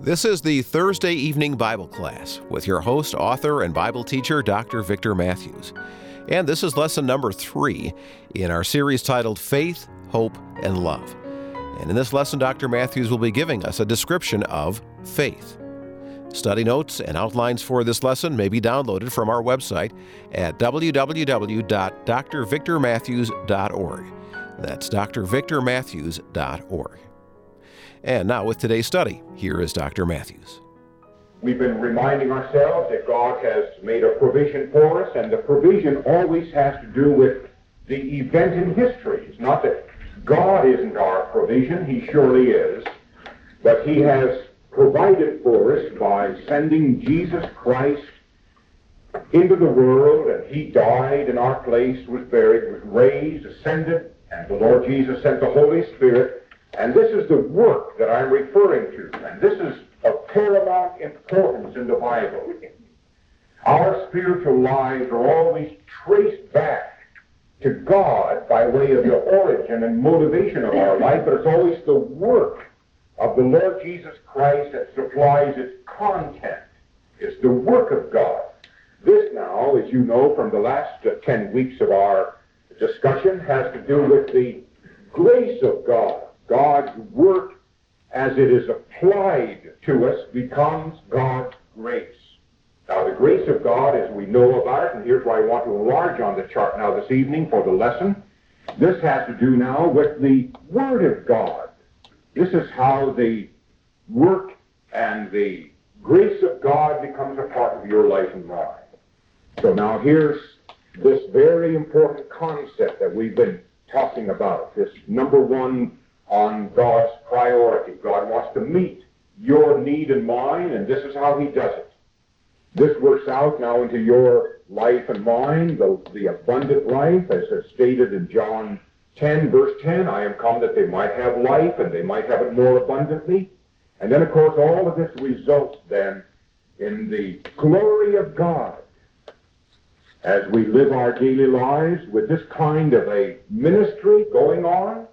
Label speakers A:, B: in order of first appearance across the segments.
A: This is the Thursday evening Bible class with your host, author, and Bible teacher, Dr. Victor Matthews. And this is lesson number 3 in our series titled Faith, Hope, and Love. And in this lesson, Dr. Matthews will be giving us a description of faith. Study notes and outlines for this lesson may be downloaded from our website at www.drvictormatthews.org. That's drvictormatthews.org. And now with today's study, here is Dr. Matthews.
B: We've been reminding ourselves that God has made a provision for us, and the provision always has to do with the event in history. It's not that God isn't our provision, He surely is, but He has provided for us by sending Jesus Christ into the world, and He died in our place, was buried, was raised, ascended, and the Lord Jesus sent the Holy Spirit. And this is the work that I'm referring to, and this is of paramount importance in the Bible. Our spiritual lives are always traced back to God by way of the origin and motivation of our life, but it's always the work of the Lord Jesus Christ that supplies its content. It's the work of God. This now, as you know from the last 10 weeks of our discussion, has to do with the grace of God. God's work, as it is applied to us, becomes God's grace. Now, the grace of God, as we know about it, and here's why I want to enlarge on the chart now this evening for the lesson, this has to do now with the Word of God. This is how the work and the grace of God becomes a part of your life and mine. So now here's this very important concept that we've been talking about, this number one on God's priority. God wants to meet your need and mine, and this is how He does it. This works out now into your life and mine, the abundant life, as is stated in John 10, verse 10, I am come that they might have life, and they might have it more abundantly. And then, of course, all of this results then in the glory of God as we live our daily lives with this kind of a ministry going on.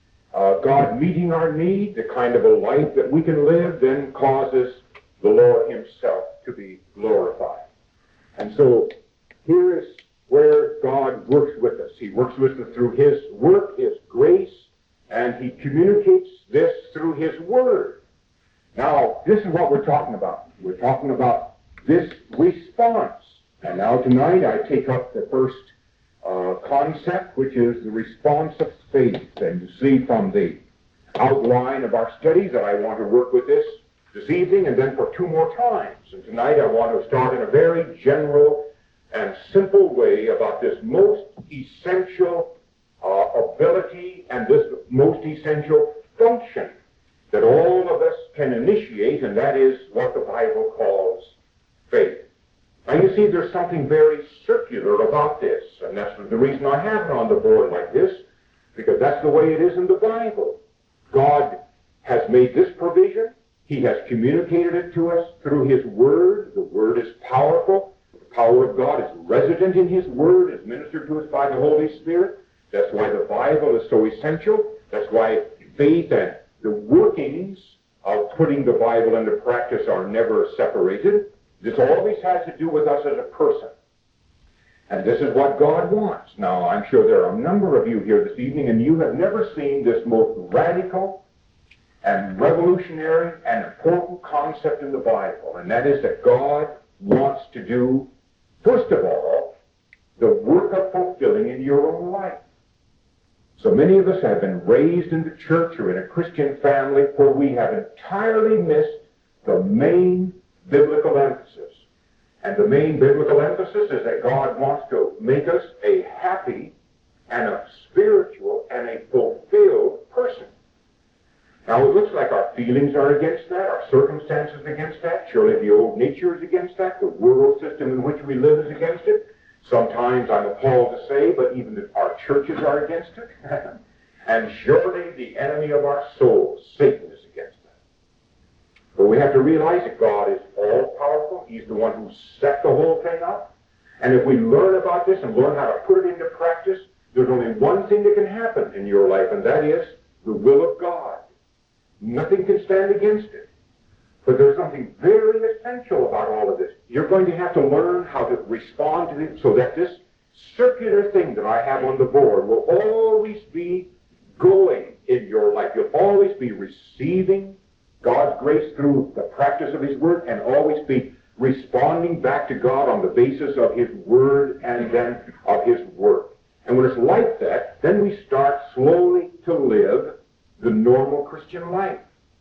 B: God meeting our need, the kind of a life that we can live, then causes the Lord Himself to be glorified. And so here is where God works with us. He works with us through His work, His grace, and He communicates this through His Word. Now, this is what we're talking about. We're talking about this response. And now tonight I take up the first concept, which is the response of faith. And you see from the outline of our studies that I want to work with this evening and then for 2 more times. And tonight I want to start in a very general and simple way about this most essential ability and this most essential function that all of us can initiate, and that is what the Bible calls faith. Now you see there's something very circular about this, and that's the reason I have it on the board like this, because that's the way it is in the Bible. God has made this provision. He has communicated it to us through His Word. The Word is powerful. The power of God is resident in His Word, is ministered to us by the Holy Spirit. That's why the Bible is so essential. That's why faith and the workings of putting the Bible into practice are never separated. This always has to do with us as a person. And this is what God wants. Now, I'm sure there are a number of you here this evening, and you have never seen this most radical and revolutionary and important concept in the Bible, and that is that God wants to do, first of all, the work of fulfilling in your own life. So many of us have been raised in the church or in a Christian family where we have entirely missed the main biblical emphasis. And the main biblical emphasis is that God wants to make us a happy and a spiritual and a fulfilled person. Now, it looks like our feelings are against that, our circumstances against that, surely the old nature is against that, the world system in which we live is against it. Sometimes I'm appalled to say, but even our churches are against it. And surely the enemy of our souls, Satan, is against that. But we have to realize that God is all-powerful. He's the one who set the whole thing up. And if we learn about this and learn how to put it into practice, there's only one thing that can happen in your life, and that is the will of God. Nothing can stand against it. But there's something very essential about all of this. You're going to have to learn how to respond to it so that this circular thing that I have on the board will always be going in your life. You'll always be receiving God's grace through the practice of His Word and always be responding back to God on the basis of His Word and then of His work. And when it's like that, then we start slowly to live the normal Christian life.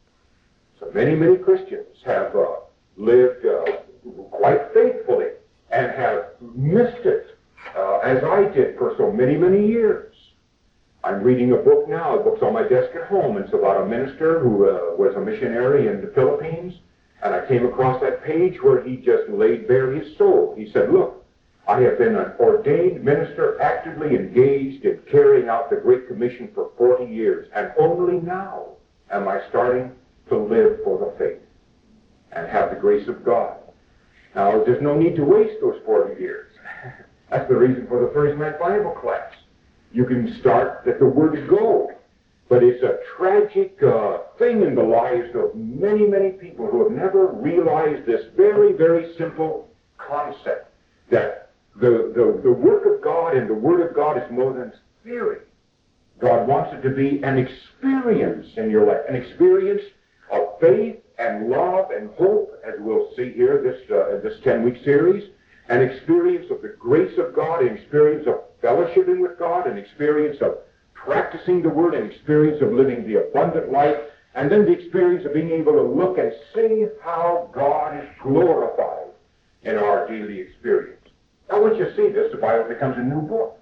B: So many, many Christians have lived quite faithfully and have missed it, as I did for so many, many years. I'm reading a book now. The book's on my desk at home. It's about a minister who was a missionary in the Philippines. And I came across that page where he just laid bare his soul. He said, look, I have been an ordained minister actively engaged in carrying out the Great Commission for 40 years. And only now am I starting to live for the faith and have the grace of God. Now, there's no need to waste those 40 years. That's the reason for the Thursday night Bible class. You can start at the word go. But it's a tragic thing in the lives of many, many people who have never realized this very, very simple concept that the work of God and the Word of God is more than theory. God wants it to be an experience in your life, an experience of faith and love and hope, as we'll see here this 10-week series, an experience of the grace of God, an experience of fellowshipping with God, an experience of practicing the Word, an experience of living the abundant life, and then the experience of being able to look and see how God is glorified in our daily experience. Now, once you see this, the Bible becomes a new book.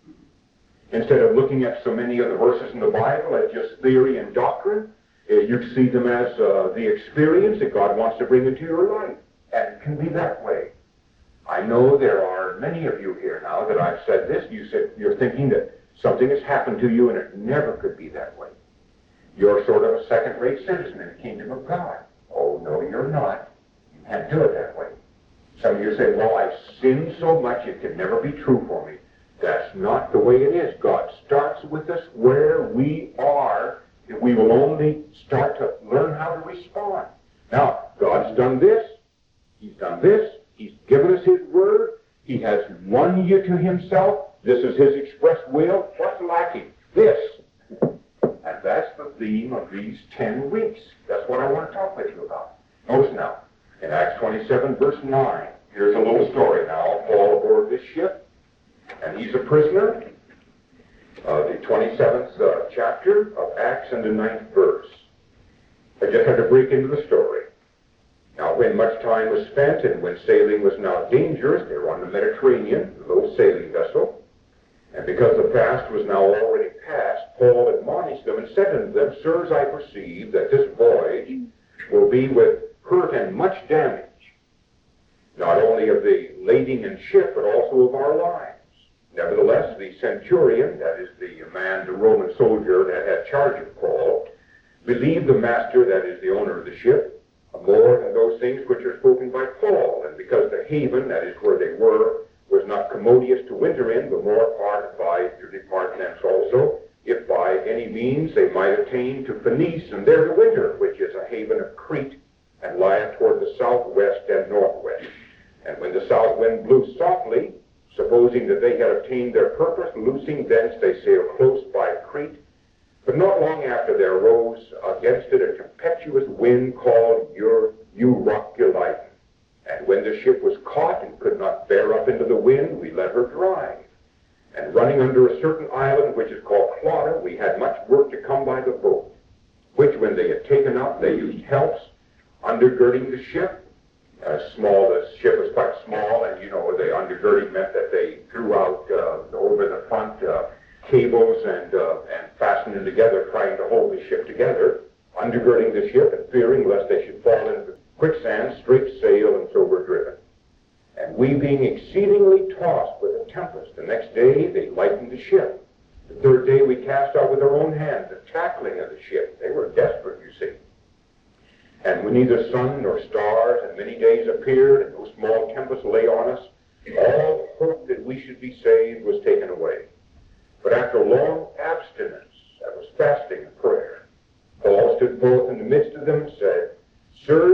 B: Instead of looking at so many of the verses in the Bible as just theory and doctrine, you see them as the experience that God wants to bring into your life. And it can be that way. I know there are many of you here now that I've said this. You're thinking that something has happened to you and it never could be that way. You're sort of a second-rate citizen in the kingdom of God. Oh, no, you're not. You can't do it that way. Some of you say, well, I've sinned so much it can never be true for me. That's not the way it is. God starts with us where we are if we will only start to learn how to respond. Now, God's done this. He's done this. He's given us His Word. He has won you to Himself. This is His express will. What's lacking? This. And that's the theme of these 10 weeks. That's what I want to talk with you about. Notice now, in Acts 27, verse 9, here's a little story now. Paul aboard this ship, and he's a prisoner. The 27th chapter of Acts and the 9th verse. I just had to break into the story. Now, when much time was spent and when sailing was now dangerous, they were on the Mediterranean, a low sailing vessel, and because the fast was now already past, Paul admonished them and said unto them, Sirs, I perceive that this voyage will be with hurt and much damage, not only of the lading and ship, but also of our lives. Nevertheless, the centurion, that is the man, the Roman soldier that had charge of Paul, believed the master, that is the owner of the ship, more than those things which are spoken by Paul. And because the haven, that is where they were, was not commodious to winter in, but more part by to depart thence also, if by any means they might attain to Phoenice, and there to winter, which is a haven of Crete, and lieth toward the southwest and northwest. And when the south wind blew softly, supposing that they had obtained their purpose, loosing thence they sailed close by Crete. But not long after there arose against it a tempestuous wind called Euroculaton. And when the ship was caught and could not bear up into the wind, we let her drive. And running under a certain island which is called Clauda, we had much work to come by the boat, which when they had taken up, they used helps undergirding the ship. The ship was quite small, and the undergirding meant that they threw out over the front cables and fastened them together, trying to hold the ship together, undergirding the ship and fearing lest they should fall into the quicksand, straight sail, and so were driven. And we being exceedingly tossed with a tempest, the next day they lightened the ship. The third day we cast out with our own hands the tackling of the ship. They were desperate, you see. And when neither sun nor stars and many days appeared, and no small tempest lay on us, all hope that we should be saved was taken away. But after long abstinence, that was fasting and prayer, Paul stood forth in the midst of them and said, Sirs,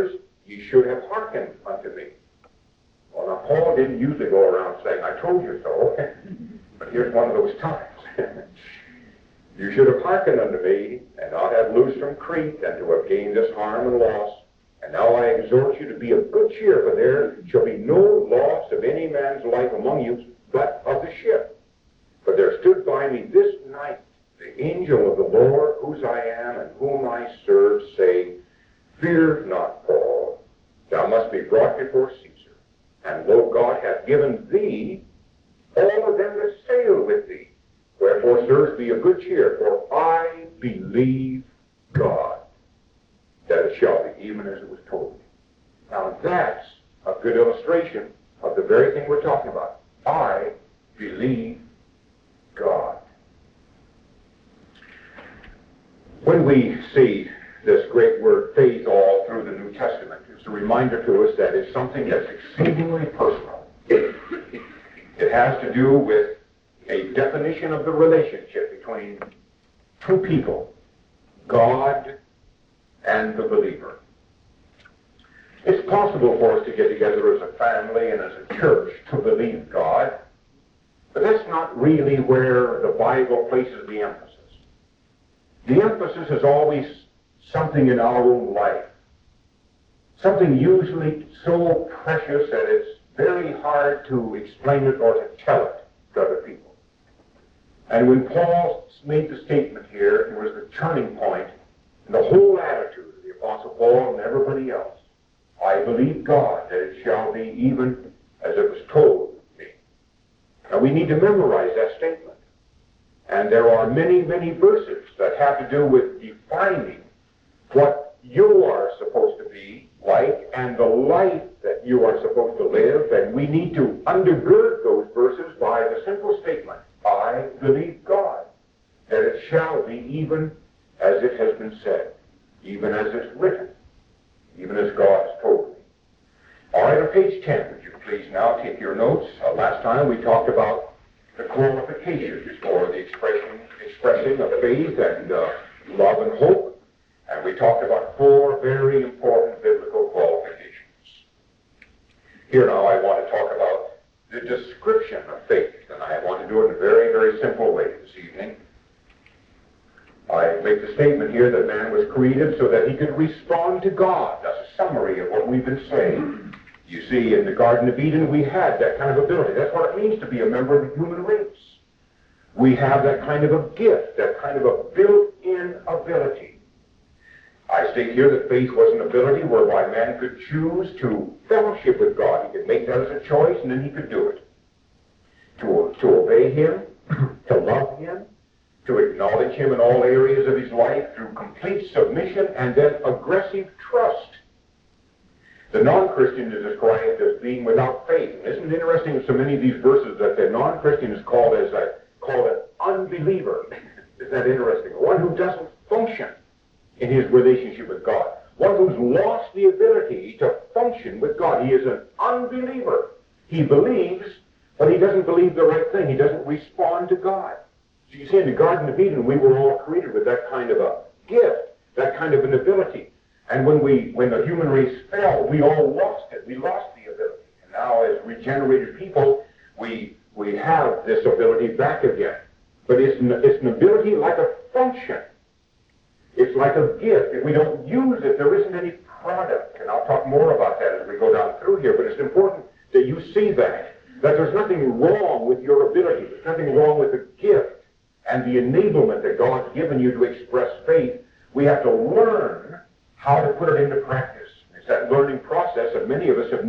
B: ye should have hearkened unto me. Well, now, Paul didn't usually go around saying, I told you so. But here's one of those times. You should have hearkened unto me, and not have loosed from Crete, and to have gained this harm and loss. And now I exhort you to be of good cheer, for there shall be no loss of any man's life among you, but of the ship. For there stood by me this night the angel of the Lord, whose I am, and whom I serve, saying, Fear not, Paul, thou must be brought before Caesar. And lo, God hath given thee all of them that sail with thee. Wherefore, sirs, be of good cheer, for I believe God, that it shall be even as it was told me. Now that's a good illustration of the very thing we're talking about. I believe God. When we see this great word faith all through the New Testament, it's a reminder to us that it's something that's exceedingly personal. It has to do with a definition of the relationship between two people, God and the believer. It's possible for us to get together as a family and as a church to believe God, but that's not really where the Bible places the emphasis. The emphasis is always something in our own life, something usually so precious that it's very hard to explain it or to tell it to other people. And when Paul made the statement here, it was the turning point in the whole attitude of the Apostle Paul and everybody else. I believe God that it shall be even as it was told me. Now we need to memorize that statement. And there are many, many verses that have to do with defining what you are supposed to be like and the life that you are supposed to live. And we need to undergird those verses by the simple statement, I believe God, that it shall be even as it has been said, even as it's written, even as God has told me. All right, on page 10, would you please now take your notes. Last time we talked about the qualifications for the expressing of faith and love and hope, and we talked about 4 very important biblical qualifications. Here now I want to talk about the description of faith, and I want to do it in a very, very simple way this evening. I make the statement here that man was created so that he could respond to God. That's a summary of what we've been saying. You see, in the Garden of Eden, we had that kind of ability. That's what it means to be a member of the human race. We have that kind of a gift, that kind of a built-in ability. I state here that faith was an ability whereby man could choose to fellowship with God. He could make that as a choice, and then he could do it. To obey him, to love him, to acknowledge him in all areas of his life through complete submission and then aggressive trust. The non-Christian is described as being without faith. Isn't it interesting in so many of these verses that the non-Christian is called an unbeliever? Isn't that interesting? One who doesn't function in his relationship with God. One who's lost the ability to function with God. He is an unbeliever. He believes, but he doesn't believe the right thing. He doesn't respond to God. So you see, in the Garden of Eden, we were all created with that kind of a gift, that kind of an ability. And when the human race fell, we all lost it. We lost the ability. And now, as regenerated people, we have this ability back again. But it's an ability like a function. It's like a gift. If we don't use it, there isn't any product. And I'll talk more about that as we go down through here. But it's important that you see that there's nothing wrong with your ability. There's nothing wrong with the gift and the enablement that God's given you to express faith. We have to learn how to put it into practice. It's that learning process that many of us have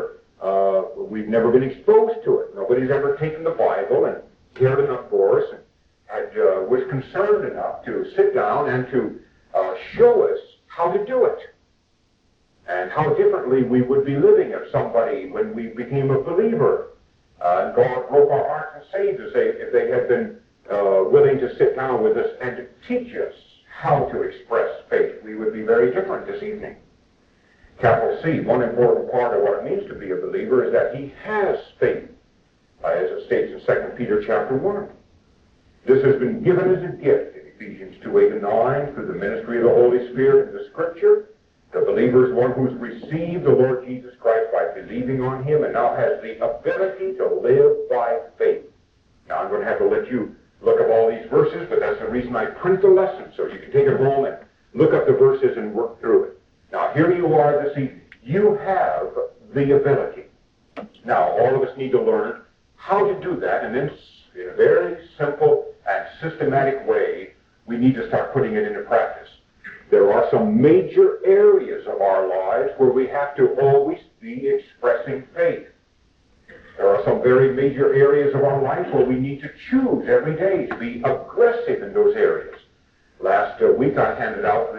B: we've never been exposed to it. Nobody's ever taken the Bible and cared enough for us and was concerned enough to sit down and to show us how to do it and how differently we would be living if somebody, when we became a believer, and God broke our hearts and saved us, if they had been willing to sit down with us and to teach us how to express faith, we would be very different this evening. Capital C, one important part of what it means to be a believer is that he has faith, as it states in 2 Peter chapter 1. This has been given as a gift in Ephesians 2:8-9 through the ministry of the Holy Spirit in the Scripture, The believer is one who's received the Lord Jesus Christ by believing on him and now has the ability to live by faith. Now I'm going to have to let you look up all these verses, but that's the reason I print the lesson, so you can take it home and look up the verses and work through it. Now here you are this evening. You have the ability. Now all of us need to learn how to do that, and then in a very simple and systematic way, we need to start putting it into practice. There are some major areas of our lives where we have to always be expressing faith. There are some very major areas of our life where we need to choose every day to be aggressive in those areas. Last week I handed out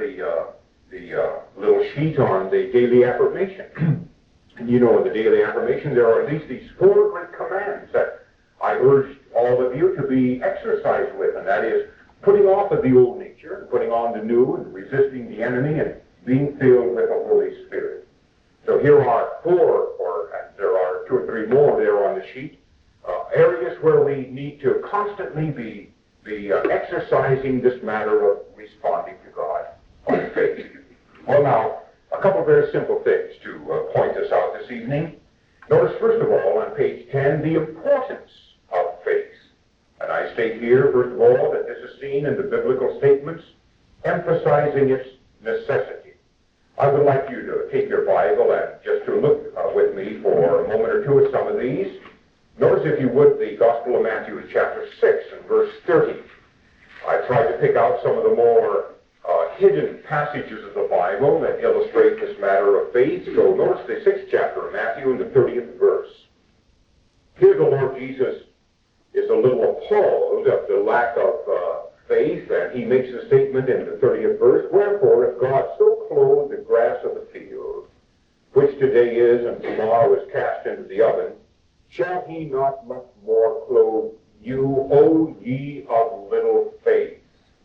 B: the little sheet on the daily affirmation. And you know, in the daily affirmation there are at least these 4 great commands that I urge all of you to be exercised with, and that is putting off of the old nature, and putting on the new, and resisting the enemy, and being filled with the Holy Spirit. So here are 4, and there are 2 or 3 more there on the sheet, areas where we need to constantly be exercising this matter of responding to God by faith. Well now, a couple of very simple things to point this out this evening. Notice first of all on page 10 the importance of faith. And I state here, first of all, that this is seen in the biblical statements emphasizing its necessity. I would like you to take your Bible and just to look with me for a moment or two at some of these. Notice, if you would, the Gospel of Matthew chapter 6 and verse 30. I tried to pick out some of the more hidden passages of the Bible that illustrate this matter of faith. So notice the 6th chapter of Matthew and the 30th verse. Here the Lord Jesus is a little appalled at the lack of faith, and he makes a statement in the 30th verse, "Wherefore, if God so clothe the grass of the field, which today is and tomorrow is cast into the oven, shall he not much more clothe you, O ye of little faith?"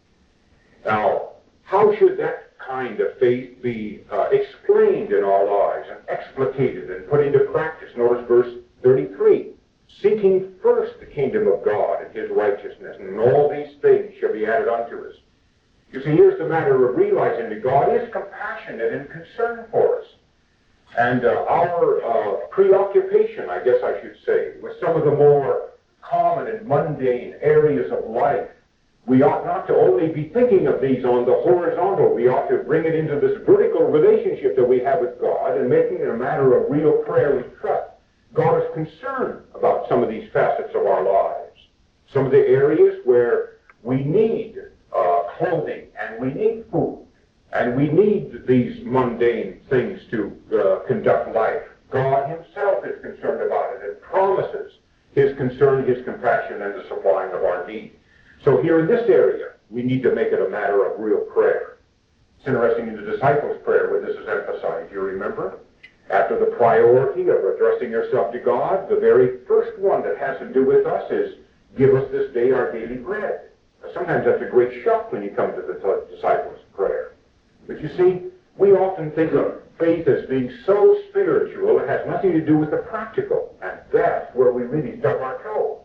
B: Now, how should that kind of faith be explained in our lives and explicated and put into practice? Notice verse 33. "Seeking first the kingdom of God and his righteousness, and all these things shall be added unto us." You see, here's the matter of realizing that God is compassionate and concerned for us. And our preoccupation, I guess I should say, with some of the more common and mundane areas of life, we ought not to only be thinking of these on the horizontal. We ought to bring it into this vertical relationship that we have with God and making it a matter of real prayer with trust. God is concerned about some of these facets of our lives, some of the areas where we need clothing, and we need food, and we need these mundane things to conduct life. God himself is concerned about it and promises his concern, his compassion, and the supplying of our need. So here in this area, we need to make it a matter of real prayer. It's interesting in the disciples' prayer where this is emphasized. You remember? After the priority of addressing yourself to God, the very first one that has to do with us is, "Give us this day our daily bread." Now, sometimes that's a great shock when you come to the disciples' prayer. But you see, we often think of faith as being so spiritual, it has nothing to do with the practical. And that's where we really stub our toe.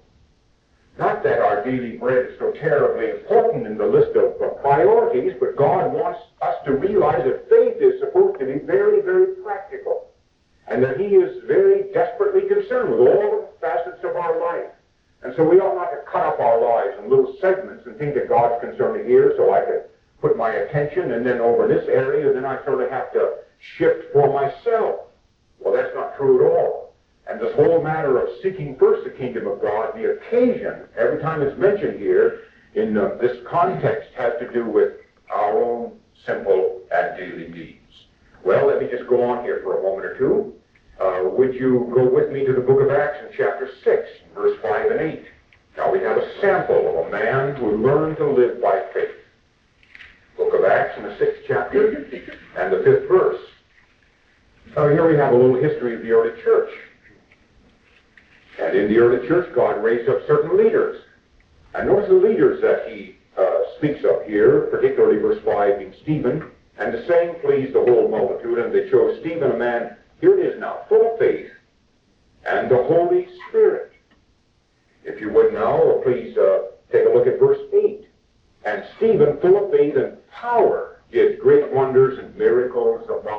B: Not that our daily bread is so terribly important in the list of priorities, but God wants us to realize that faith is supposed to be very, very practical. And that he is very desperately concerned with all the facets of our life. And so we ought not to cut up our lives in little segments and think that God's concerned here, so I can put my attention, and then over this area, then I sort of have to shift for myself. Well, that's not true at all. And this whole matter of seeking first the kingdom of God, the occasion, every time it's mentioned here in this context, has to do with our own simple and daily needs. Well, let me just go on here for a moment or two. Would you go with me to the book of Acts in chapter 6, verse 5 and 8. Now we have a sample of a man who learned to live by faith. Book of Acts in the 6th chapter and the 5th verse. Here we have a little history of the early church. And in the early church, God raised up certain leaders. And notice the leaders that he speaks of here, particularly verse 5 being Stephen. And the saying pleased the whole multitude, and they chose Stephen, a man, here it is now, full of faith and the Holy Spirit. If you would now, please take a look at verse 8. And Stephen, full of faith and power, did great wonders and miracles among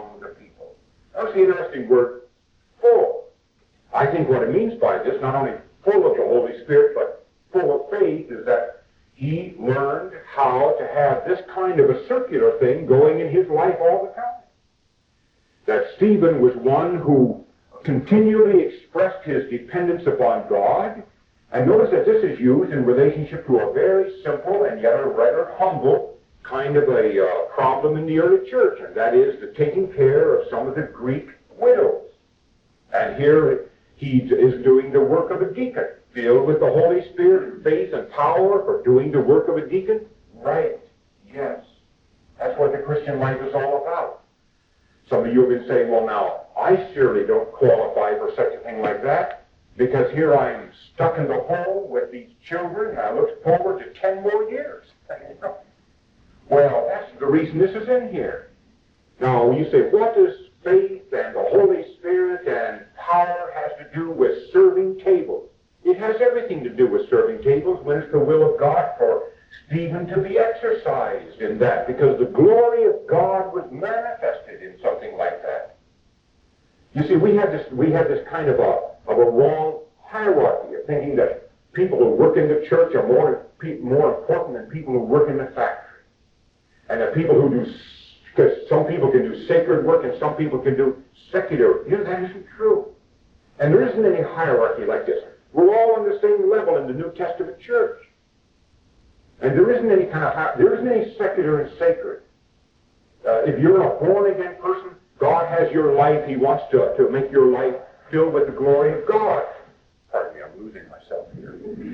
B: full of the Holy Spirit, but full of faith, is that he learned how to have this kind of a circular thing going in his life all the time. That Stephen was one who continually expressed his dependence upon God. And notice that this is used in relationship to a very simple and yet a rather humble kind of a problem in the early church, and that is the taking care of some of the Greek widows. And here he is doing the work of a deacon, filled with the Holy Spirit and faith and power for doing the work of a deacon. Right, yes. That's what the Christian life is all about. Some of you have been saying, well now, I surely don't qualify for such a thing like that, because here I'm stuck in the home with these children, and I look forward to 10 more years. Well, that's the reason this is in here. Now, you say, what does faith and the Holy Spirit and power has to do with serving tables? It has everything to do with serving tables when it's the will of God for Stephen to be exercised in that, because the glory of God was manifested in something like that. You see, we have this kind of a wrong hierarchy of thinking that people who work in the church are more important than people who work in the factory. And that people who do, because some people can do sacred work and some people can do secular. You know, that isn't true. And there isn't any hierarchy like this. We're all on the same level in the New Testament church. And there isn't any there isn't any secular and sacred. If you're a born-again person, God has your life. He wants to make your life filled with the glory of God. Pardon me, I'm losing myself here.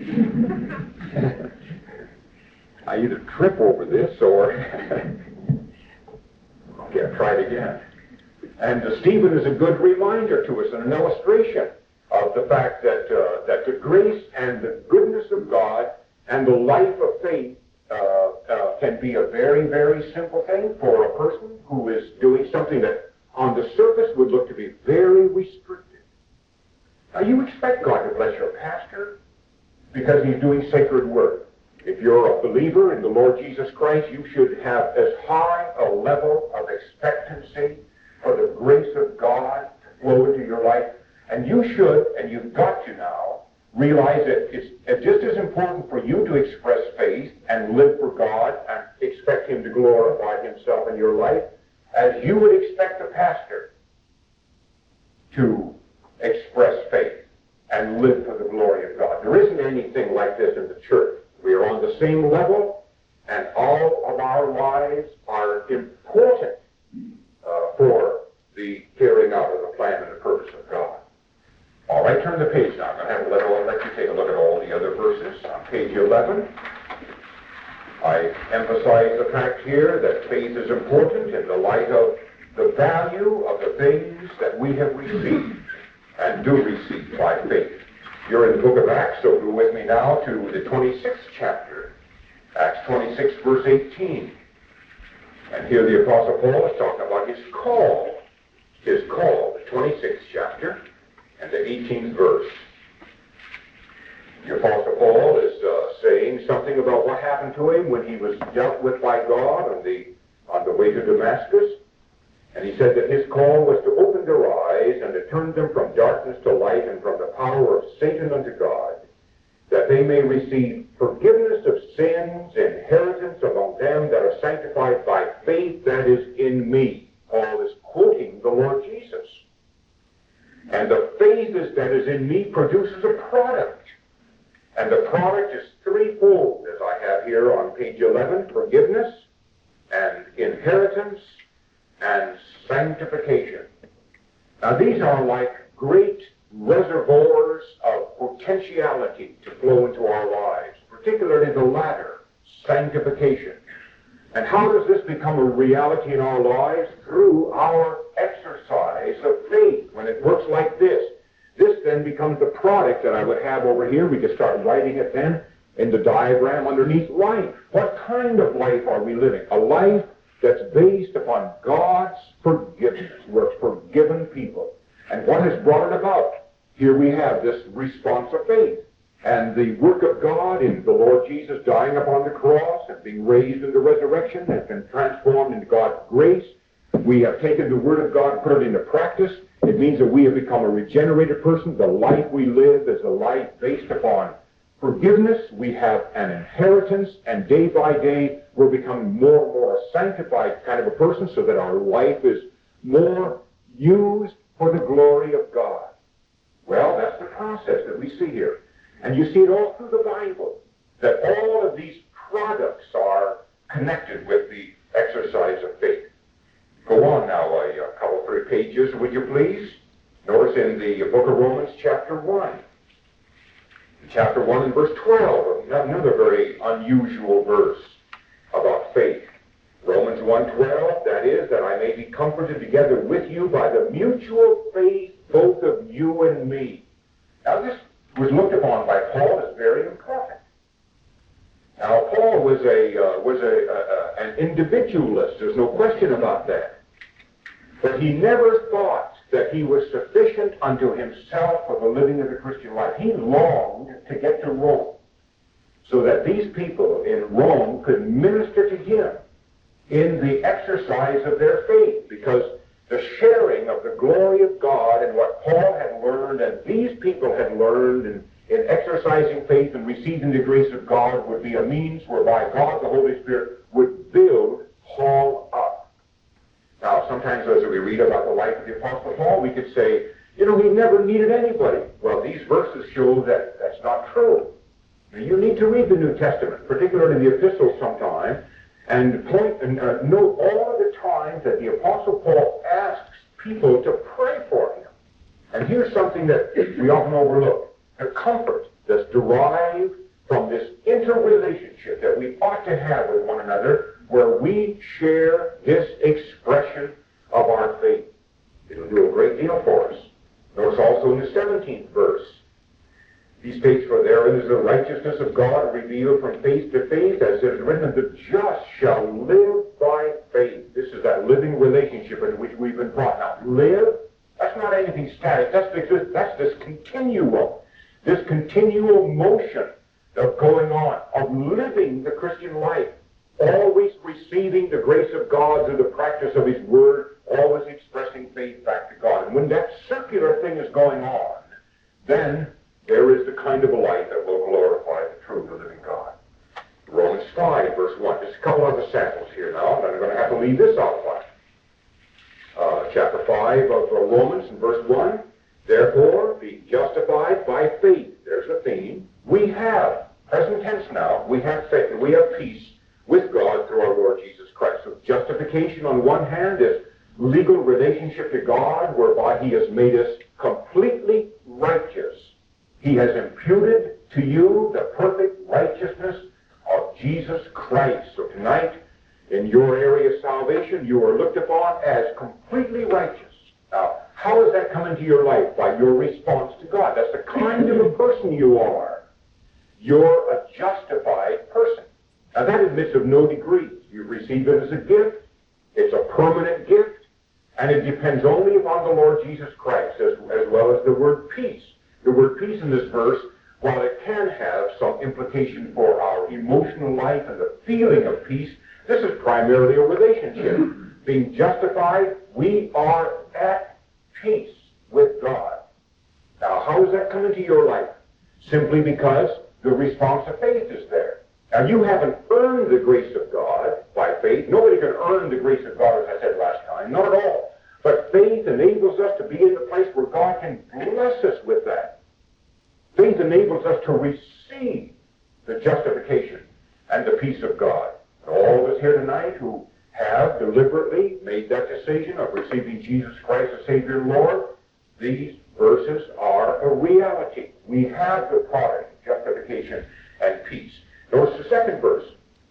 B: I either trip over this or... Okay, I'll try it again. And Stephen is a good reminder to us and an illustration of the fact that the grace and the goodness of God and the life of faith can be a very, very simple thing for a person who is doing something that on the surface would look to be very restricted. Now, you expect God to bless your pastor because he's doing sacred work. If you're a believer in the Lord Jesus Christ, you should have as high a level of expectancy for the grace of God to flow into your life. And you should, and you've got to now, realize that it's just as important for you to express faith and live for God and expect Him to glorify Himself in your life as you would expect a pastor to express faith and live for the glory of God. There isn't anything like this in the church. We are on the same level, and all of our lives are important for the carrying out of the plan and the purpose of God. All right, turn the page now. I'm going to let you take a look at all the other verses. On page 11, I emphasize the fact here that faith is important in the light of the value of the things that we have received and do receive by faith. You're in the book of Acts, so go with me now to the 26th chapter. Acts 26, verse 18. And here the Apostle Paul is talking about his call, the 26th chapter, and the 18th verse. The Apostle Paul is saying something about what happened to him when he was dealt with by God on the way to Damascus. And he said that his call was to open their eyes and to turn them from darkness to light and from the power of Satan unto God, that they may receive forgiveness of sins, inheritance among them that are sanctified by faith that is in me. Paul is quoting the Lord Jesus. And the faith that is in me produces a product. And the product is threefold, as I have here on page 11, forgiveness and inheritance and sanctification. Now these are like great reservoirs of potentiality to flow into our lives, particularly the latter, sanctification. And how does this become a reality in our lives? Through our exercise of faith. When it works like this, this then becomes the product that I would have over here. We could start writing it then in the diagram underneath life. What kind of life are we living? A life that's based upon God's forgiveness. We're forgiven people. And what has brought it about? Here we have this response of faith. And the work of God in the Lord Jesus dying upon the cross and being raised in the resurrection has been transformed into God's grace. We have taken the Word of God, put it into practice, It means that we have become a regenerated person. The life we live is a life based upon forgiveness. We have an inheritance, and day by day we're becoming more and more a sanctified kind of a person, so that our life is more used for the glory of God. Well, that's the process that we see here. And you see it all through the Bible, that all of these products are connected with the exercise of faith. Go on now a couple, 3 pages, would you please? Notice in the book of Romans, chapter 1. Chapter 1 and verse 12, another very unusual verse about faith. Romans 1:12, that is, that I may be comforted together with you by the mutual faith both of you and me. Now this was looked upon by Paul as very important. Now Paul was an individualist, there's no question about that. But he never thought that he was sufficient unto himself for the living of the Christian life. He longed to get to Rome so that these people in Rome could minister to him in the exercise of their faith, because the sharing of the glory of God and what Paul had learned and these people had learned in exercising faith and receiving the grace of God would be a means whereby God, the Holy Spirit, would build Paul up. Now, sometimes as we read about the life of the Apostle Paul, we could say, he never needed anybody. Well, these verses show that that's not true. You need to read the New Testament, particularly the epistles sometime, and note all of the times that the Apostle Paul asks people to pray for him. And here's something that we often overlook. The comfort that's derived from this interrelationship that we ought to have with one another, where we share this expression of our faith. It'll do a great deal for us. Notice also in the 17th verse, he states, for therein is the righteousness of God revealed from faith to faith, as it is written, the just shall live by faith. This is that living relationship in which we've been brought. Now, live, that's not anything static. That's this continuum, this continual motion of going on, of living the Christian life, always receiving the grace of God through the practice of His Word, always expressing faith back to God. And when that circular thing is going on, then there is the kind of a life that will glorify the true, the living God. Romans 5, verse 1. Just a couple other samples here now, and I'm going to have to leave this out one. Chapter 5 of Romans, in verse 1. Therefore, be justified by faith. There's the theme. We have, present tense now, we have faith, we have peace with God through our Lord Jesus Christ. So justification on one hand is legal relationship to God, whereby He has made us completely righteous. He has imputed to you the perfect righteousness of Jesus Christ. So tonight, in your area of salvation, you are looked upon as completely righteous. Now, how does that come into your life? By your response to God. That's the kind of a person you are. You're a justified person. Now, that admits of no degrees. You receive it as a gift. It's a permanent gift. And it depends only upon the Lord Jesus Christ, as well as the word peace. The word peace in this verse, while it can have some implication for our emotional life and the feeling of peace, this is primarily a relationship. Being justified, we are at peace with God. Now, how does that come into your life? Simply because the response of faith is there. Now, you haven't earned the grace of God by faith. Nobody can earn the grace of God, as I said last time. Not at all. But faith enables us to be in the place where God can bless us with that. Faith enables us to receive the justification and the peace of God. And all of us here tonight who have deliberately made that decision of receiving Jesus Christ as Savior and Lord, these verses are a reality. We have the product, justification and peace. Notice the second verse.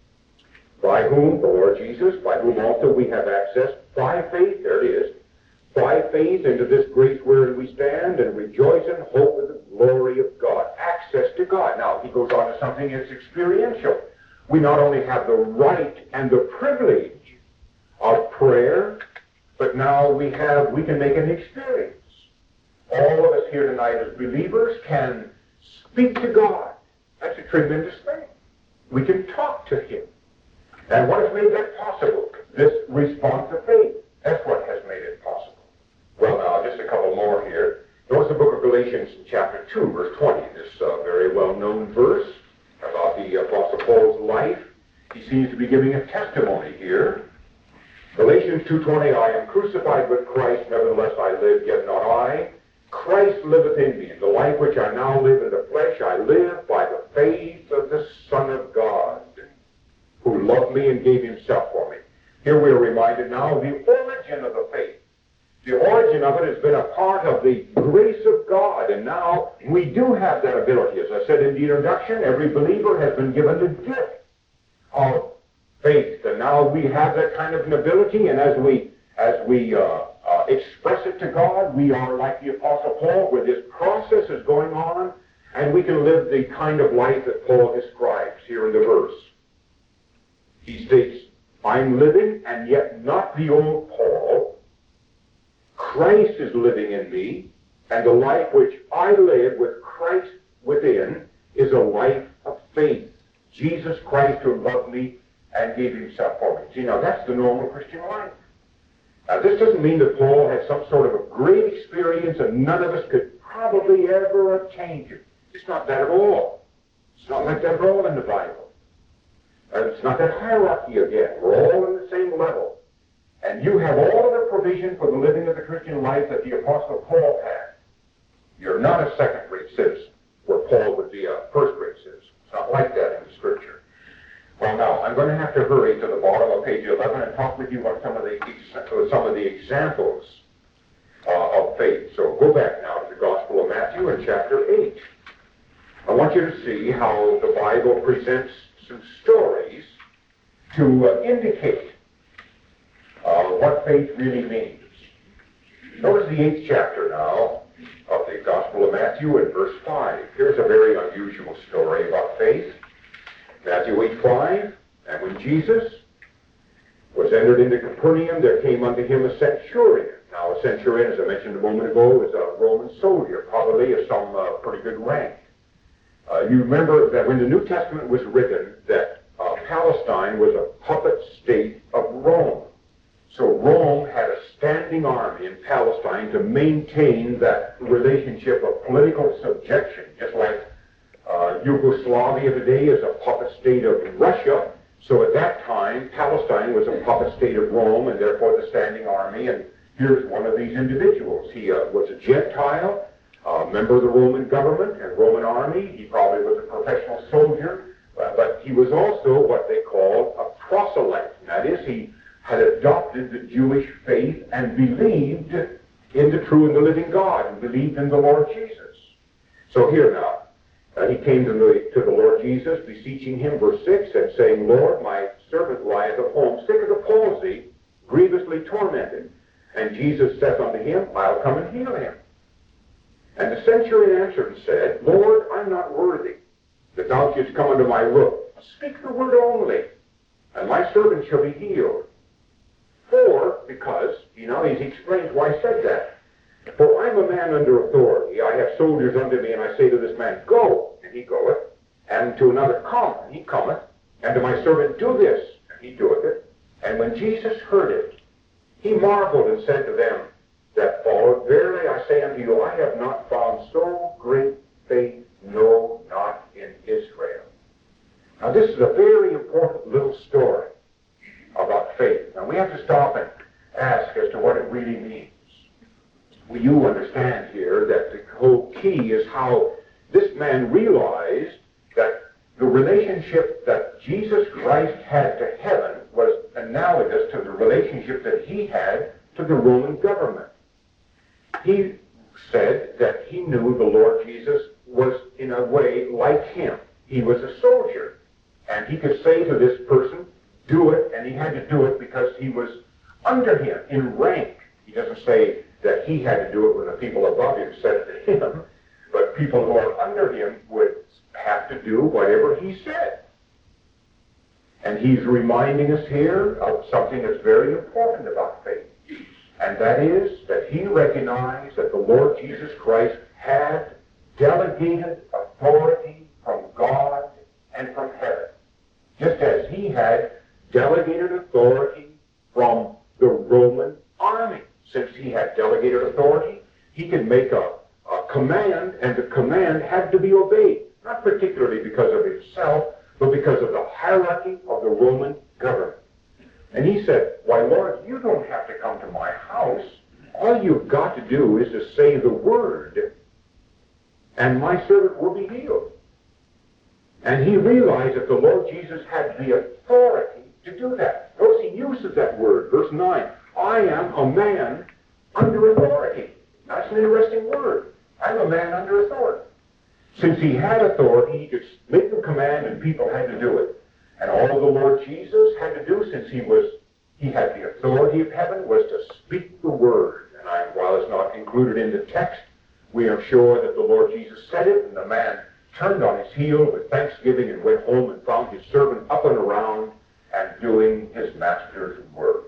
B: By whom, the Lord Jesus, by whom also we have access by faith, there it is, by faith into this grace wherein we stand and rejoice in hope of the glory of God. Access to God. Now, he goes on to something that's experiential. We not only have the right and the privilege of prayer, but now we can make an experience. All of us here tonight as believers can speak to God. That's a tremendous thing. We can talk to Him. And what has made that possible? This response of faith. That's what has made it possible. Well, now, just a couple more here. Notice the book of Galatians, chapter 2, verse 20. This very well-known verse about the Apostle Paul's life. He seems to be giving a testimony here. Galatians 2:20, I am crucified with Christ, nevertheless I live, yet not I. Christ liveth in me, and the life which I now live in the flesh, I live by the faith of the Son of God, who loved me and gave himself for me. Here we are reminded now of the origin of the faith. The origin of it has been a part of the grace of God, and now we do have that ability. As I said in the introduction, every believer has been given the gift of faith, and now we have that kind of an ability, and as we express it to God, we are like the Apostle Paul, where this process is going on, and we can live the kind of life that Paul describes here in the verse. He states, I'm living, and yet not the old Paul. Christ is living in me, and the life which I live with Christ within is a life of faith. Jesus Christ who loved me and gave himself for me. See, now that's the normal Christian life. Now this doesn't mean that Paul had some sort of a great experience and none of us could probably ever attain it. It's not that at all. It's not like that at all in the Bible. It's not that hierarchy again. We're all on the same level. And you have all of the provision for the living of the Christian life that the Apostle Paul had. You're not a second-rate citizen, where Paul would be a first-rate citizen. It's not like that in the Scripture. Well, now, I'm going to have to hurry to the bottom of page 11 and talk with you about some of the examples of faith. So go back now to the Gospel of Matthew in chapter 8. I want you to see how the Bible presents some stories to indicate what faith really means. Notice the 8th chapter now of the Gospel of Matthew in verse 5. Here's a very unusual story about faith. Matthew 8:5, and when Jesus was entered into Capernaum, there came unto him a centurion. Now a centurion, as I mentioned a moment ago, is a Roman soldier, probably of some pretty good rank. You remember that when the New Testament was written, that Palestine was a puppet state of Rome. So Rome had a standing army in Palestine to maintain that relationship of political subjection, just like Yugoslavia today is a puppet state of Russia. So at that time, Palestine was a puppet state of Rome, and therefore the standing army. And here's one of these individuals. He was a Gentile, a member of the Roman government and Roman army. He probably was a professional soldier, but he was also what they called a proselyte. That is, he had adopted the Jewish faith and believed in the true and the living God, and believed in the Lord Jesus. So here now, he came to the Lord Jesus, beseeching him, verse 6, and saying, Lord, my servant lieth at home, sick of the palsy, grievously tormented. And Jesus saith unto him, I'll come and heal him. And the centurion answered and said, Lord, I'm not worthy that thou shouldst come under my roof. Speak the word only, and my servant shall be healed. Because, he explains why he said that. For I'm a man under authority. I have soldiers under me, and I say to this man, Go, and he goeth. And to another, Come, and he cometh. And to my servant, Do this, and he doeth it. And when Jesus heard it, he marveled and said to them that followed, Verily I say unto you, I have not found so great faith, no, not in Israel. Now this is a very important little story about faith. Now we have to stop and ask as to what it really means. Well, you understand here that the whole key is how this man realized that the relationship that Jesus Christ had to heaven was analogous to the relationship that he had to the Roman government. He said that he knew the Lord Jesus was in a way like him. He was a soldier, and he could say to this person, do it, and he had to do it because he was under him in rank. He doesn't say that he had to do it when the people above him said it to him, but people who are under him would have to do whatever he said. And he's reminding us here of something that's very important about faith, and that is that he recognized that the Lord Jesus Christ had delegated authority from God and from heaven, just as he had delegated authority from the Roman army. Since he had delegated authority, he can make a command, and the command had to be obeyed. Not particularly because of himself, but because of the hierarchy of the Roman government. And he said, why, Lord, you don't have to come to my house. All you've got to do is to say the word, and my servant will be healed. And he realized that the Lord Jesus had the authority to do that. Notice he uses that word, verse 9. I am a man under authority. That's an interesting word. I'm a man under authority. Since he had authority, he could make the command and people had to do it. And all the Lord Jesus had to do, since he had the authority of heaven, was to speak the word. And while it's not included in the text, we are sure that the Lord Jesus said it, and the man turned on his heel with thanksgiving and went home and found his servant up and around and doing his master's work.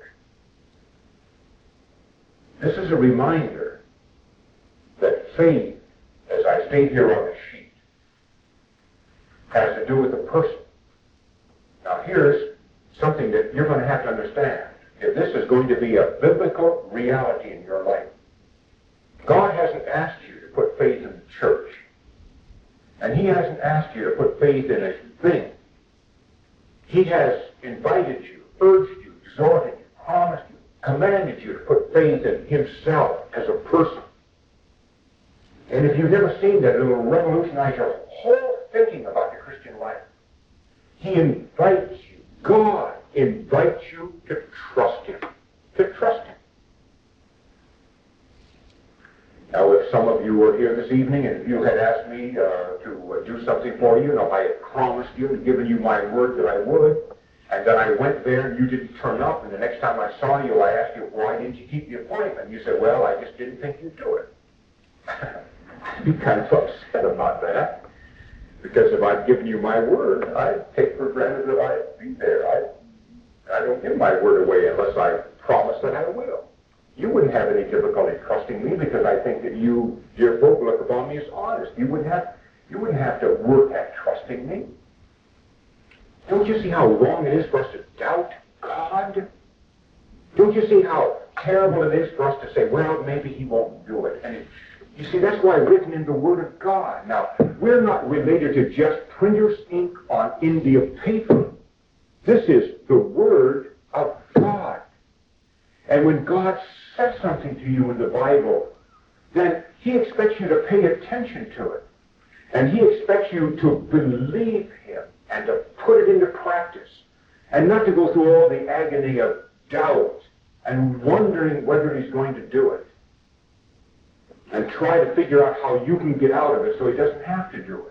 B: This is a reminder that faith, as I state here on the sheet, has to do with the person. Now here's something that you're going to have to understand. If this is going to be a biblical reality in your life, God hasn't asked you to put faith in the church. And he hasn't asked you to put faith in a thing. He has invited you, urged you, exhorted you, promised you, commanded you to put faith in himself as a person. And if you've never seen that, it will revolutionize your whole thinking about your Christian life. He invites you, God invites you to trust him. To trust him. Now, if some of you were here this evening and if you had asked me to do something for you, I had promised you and given you my word that I would, and then I went there and you didn't turn up, and the next time I saw you, I asked you, why didn't you keep the appointment? You said, well, I just didn't think you'd do it. I'd be kind of upset about that, because if I'd given you my word, I'd take for granted that I'd be there. I don't give my word away unless I promise that I will. You wouldn't have any difficulty trusting me, because I think that you, dear folk, look upon me as honest. You wouldn't have to work at trusting me. Don't you see how wrong it is for us to doubt God? Don't you see how terrible it is for us to say, well, maybe he won't do it? And you see, that's why it's written in the Word of God. Now, we're not related to just printer's ink on India paper. This is the Word of God. And when God says something to you in the Bible, then he expects you to pay attention to it. And he expects you to believe him and to put it into practice. And not to go through all the agony of doubt and wondering whether he's going to do it. And try to figure out how you can get out of it so he doesn't have to do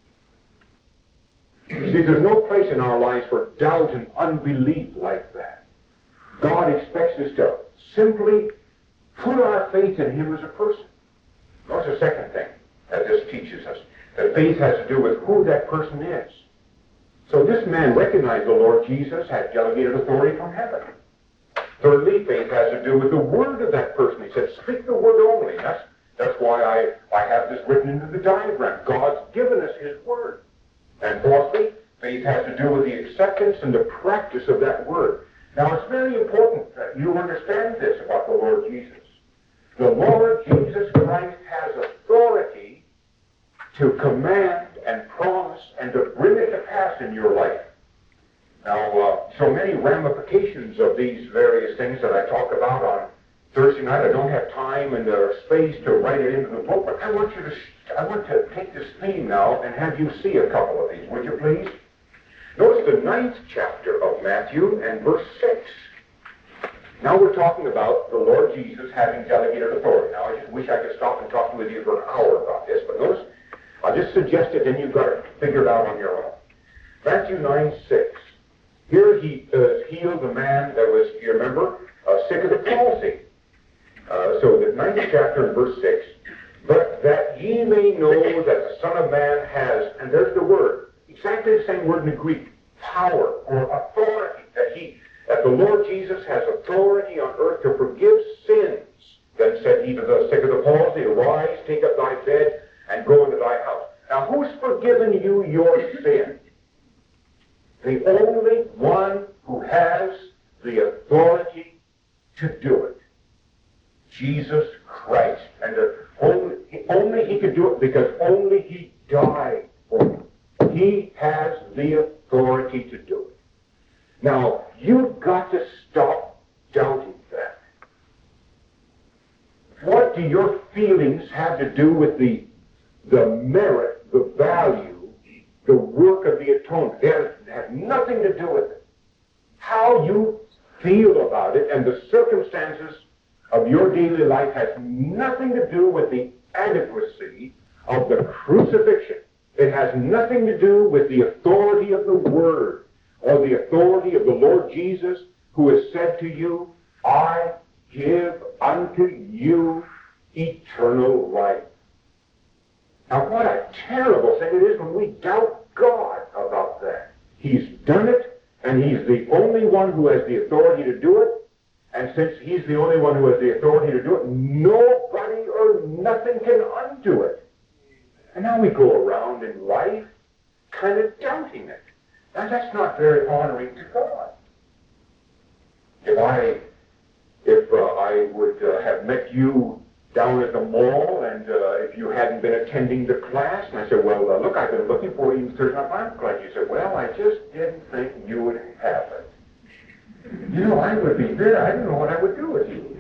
B: it. You see, there's no place in our lives for doubt and unbelief like that. God expects us to simply put our faith in him as a person. That's the second thing that this teaches us. That faith has to do with who that person is. So this man recognized the Lord Jesus had delegated authority from heaven. Thirdly, faith has to do with the word of that person. He said, speak the word only. That's why I have this written into the diagram. God's given us his word. And fourthly, faith has to do with the acceptance and the practice of that word. Now, it's very important that you understand this about the Lord Jesus. The Lord Jesus Christ has authority to command and promise and to bring it to pass in your life. Now, so many ramifications of these various things that I talk about on Thursday night. I don't have time and space to write it into the book, but I want to take this theme now and have you see a couple of these, would you please? Notice the 9th chapter of Matthew and verse 6. Now we're talking about the Lord Jesus having delegated authority. Now I just wish I could stop and talk with you for an hour about this, but notice, I'll just suggest it and you've got to figure it out on your own. Matthew 9:6. Here he healed the man that was, you remember, sick of the palsy. So the 9th chapter and verse 6. But that ye may know that the Son of Man has, and there's the word, exactly the same word in the Greek, power or authority, that the Lord Jesus has authority on earth to forgive sins. Then said he to the sick of the palsy, arise, take up thy bed, and go into thy house. Now who's forgiven you your sin? The only one who has the authority to do it. Jesus Christ. And Only he could do it because only he died for you. He has the authority to do it. Now, you've got to stop doubting that. What do your feelings have to do with the merit, the value, the work of the atonement? It has nothing to do with it. How you feel about it and the circumstances of your daily life has nothing to do with the adequacy of the crucifixion. It has nothing to do with the authority of the Word or the authority of the Lord Jesus, who has said to you, I give unto you eternal life. Now, what a terrible thing it is when we doubt God about that. He's done it, and He's the only one who has the authority to do it. And since He's the only one who has the authority to do it, nobody or nothing can undo it. And now we go around in life kind of doubting it. Now, that's not very honoring to God. If I would have met you down at the mall, and if you hadn't been attending the class, and I said, well, look, I've been looking for you in Thursday night Bible class. You said, well, I just didn't think you would have it. You know, I would be there. I don't know what I would do with you.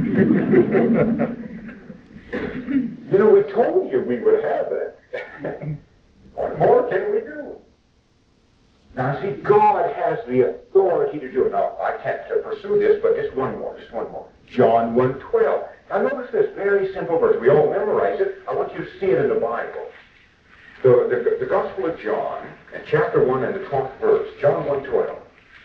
B: You know, we told you we would have it. What more can we do? Now, see, God has the authority to do it. Now, I can't pursue this, but just one more. John 1:12. Now, notice this very simple verse. We all memorize it. I want you to see it in the Bible. The Gospel of John, in chapter 1 and the 12th verse, John 1:12.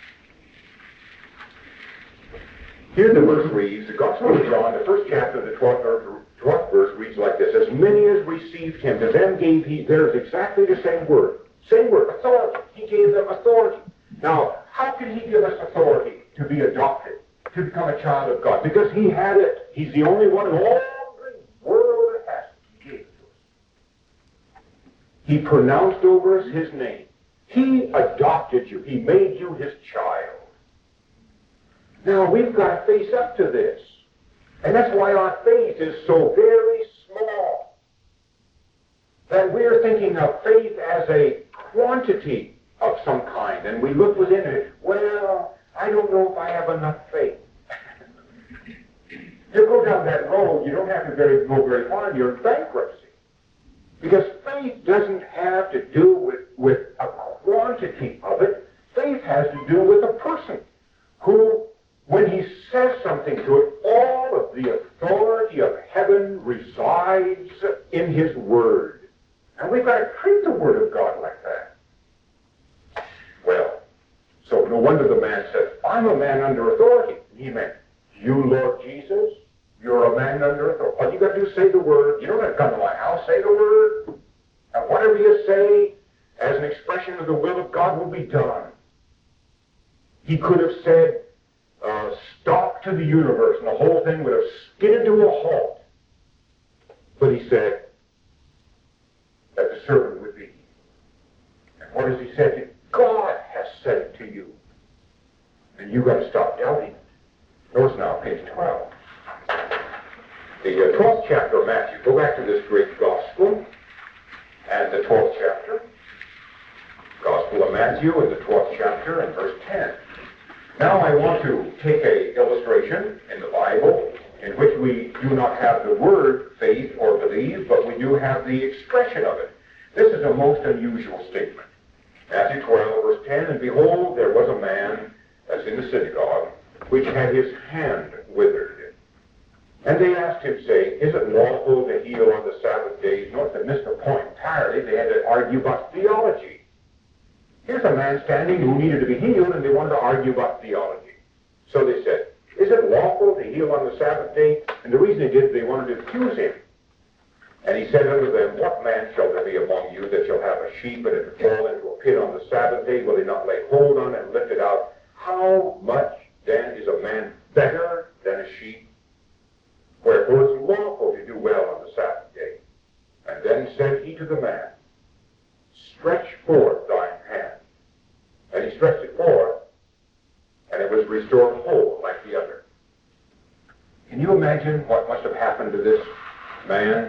B: Here the verse reads, the Gospel of John, the first chapter, the 12th verse reads like this, as many as received him, to them gave he, there's exactly the same word, authority. He gave them authority. Now, how can he give us authority to be adopted, to become a child of God? Because he had it. He's the only one in all the world that has it. He gave it to us. He pronounced over us his name. He adopted you. He made you his child. Now, we've got to face up to this. And that's why our faith is so very small. That we're thinking of faith as a quantity of some kind. And we look within it, well, I don't know if I have enough faith. You go down that road, you don't have to go very far, you're in bankruptcy. Because faith doesn't have to do with a quantity of it. Faith has to do with a person who, when he says something to it, all of the authority of heaven resides in his word. And we've got to treat the word of God like that. Well, so no wonder the man said, I'm a man under authority. He meant, you, Lord Jesus, you're a man under authority. All you got to do is say the word. You don't have to come to my house, say the word. And whatever you say as an expression of the will of God will be done. He could have said, stop to the universe, and the whole thing would have skidded to a halt. But he said that the servant would be. And what has he said to you? God has said it to you. And you've got to stop doubting it. Notice now, page 12. The 12th chapter of Matthew. Go back to this great gospel and the 12th chapter. Gospel of Matthew in the 12th chapter and verse 10. Now I want to take an illustration in the Bible in which we do not have the word faith or believe, but we do have the expression of it. This is a most unusual statement. Matthew 12, verse 10, and behold, there was a man, as in the synagogue, which had his hand withered. And they asked him, saying, is it lawful to heal on the Sabbath day? Notice they missed the point entirely. They had to argue about theology. Here's a man standing who needed to be healed, and they wanted to argue about theology. So they said, is it lawful to heal on the Sabbath day? And the reason they did, they wanted to accuse him. And he said unto them, what man shall there be among you that shall have a sheep, and it fall into a pit on the Sabbath day? Will he not lay hold on it and lift it out? How much then is a man better than a sheep? Wherefore it's lawful to do well on the Sabbath day. And then said he to the man, stretch forth thine hand. And he stretched it forth, and it was restored whole like the other. Can you imagine what must have happened to this man